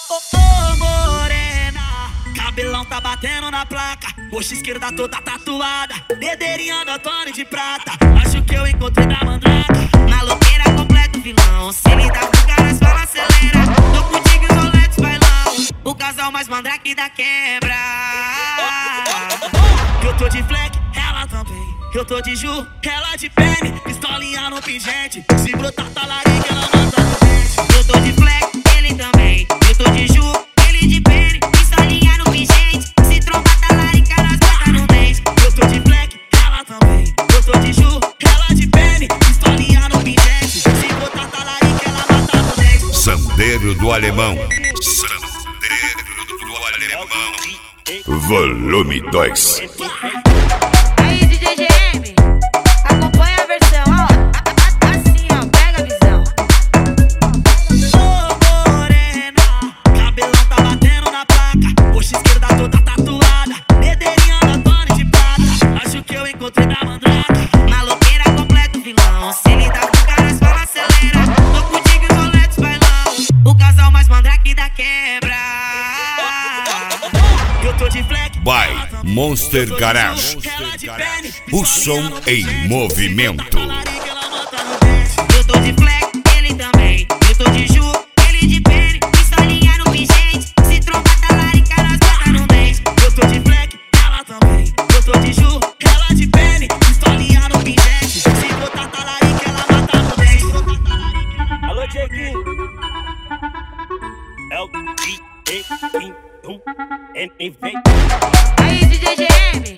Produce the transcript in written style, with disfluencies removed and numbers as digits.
Ô morena, cabelão tá batendo na placa, coxa esquerda toda tatuada, dedeirinha do Antônio de prata. Acho que eu encontrei da mandraka. Maloqueira completa o vilão, se me dá com caras fala acelera. Tô contigo e Rolex bailão, o casal mais mandrake da quebra. Eu tô de fleck, ela também. Eu tô de Ju, ela de pene, pistolinha no pingente. Se brotar talarica, ela manda no dente. Eu tô de fleck, ele também. Eu tô de Ju, ele de pene, pistolinha no pingente. Se trombar talarica, nós bota no dente. Eu tô de fleck, ela também. Eu tô de Ju, ela de pene, pistolinha no pingente. Se brotar talarica, ela manda no dente. Sandeiro do Alemão. Sandeiro do Alemão. Volume 2. Aí, DJ GM, acompanha a versão, ó. Assim, ó, pega a visão. Ô morena, cabelão tá batendo na placa, coxa esquerda toda tatuada, dedeirinha do Antônio de prata. Acho que eu encontrei da mandraka. Maloqueira completa o vilão, se ele dá com caras fala acelera. Tô contigo e Rolex bailão, o casal mais mandrake da quebra. Eu tô de fleck, By Monster Garage. O som em movimento. Eu tô de fleck, ele também. Eu tô de Ju, ele de pene, pistolinha no pingente. Se trombar talarica, nós bota no dente. Eu tô de fleck, ela também. Eu tô de Ju, ela de pene, pistolinha no pingente. Se botar talarica, ela mata no dente. Alô, Dieguinho. É o DJ. Aí, DJ GM,